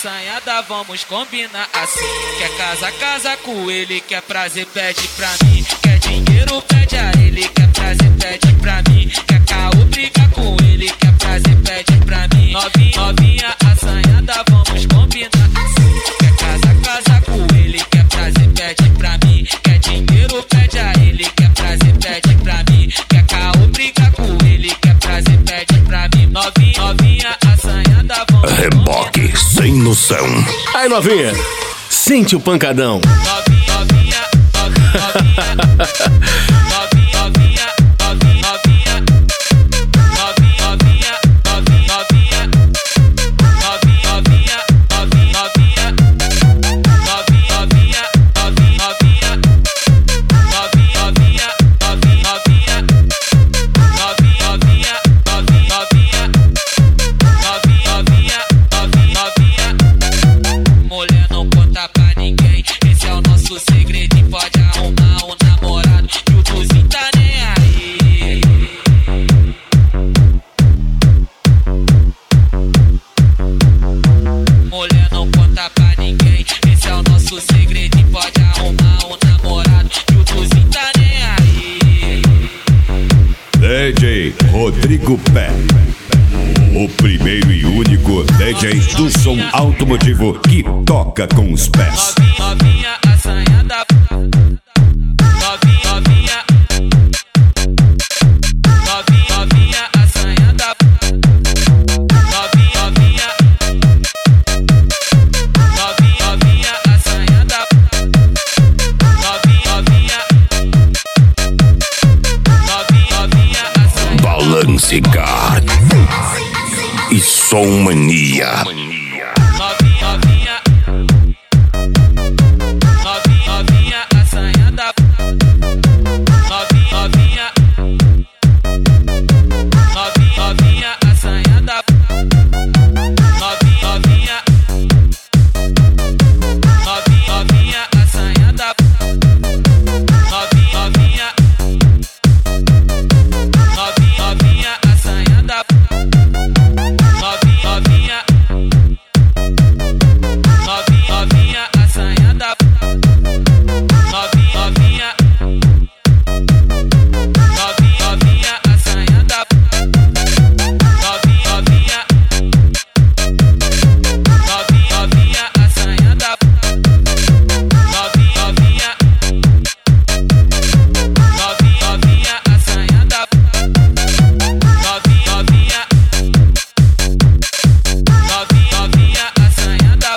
assanhada, vamos combinar assim. Quer casa, casa com ele, quer prazer, pede pra mim. Quer dinheiro, pede a ele, quer prazer, pede pra mim. Quer caô, briga com ele, quer prazer, pede pra mim. Novinha assanhada, vamos combinar assim. Quer casa, casa com ele, quer prazer, pede pra mim. Quer dinheiro, pede a ele, quer prazer, pede pra mim. Quer caô, briga com ele, quer prazer, pede pra mim. Novinha assanhada, vamos Reboque sem noção. Aí, novinha, sente o pancadão. Mulher não conta pra ninguém, esse é o nosso segredo. Pode arrumar um namorado, que o cozinho tá nem aí. Mulher não conta pra ninguém, esse é o nosso segredo. Pode arrumar um namorado, que o cozinho tá nem aí. DJ Rodrigo Pé, o primeiro e único DJ do som automotivo que toca com os pés. Novinha assanhada, novinha assanhada, novinha assanhada, novinha assanhada. Balance Guard e Som Mania. Novinha assanhada, novinha assanhada, novinha assanhada, novinha assanhada, novinha assanhada, novinha assanhada, novinha assanhada, novinha assanhada, novinha assanhada,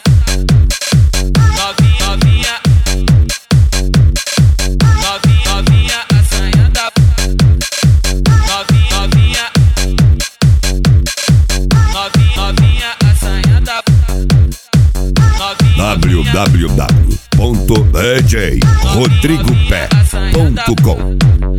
www.djrodrigopé.com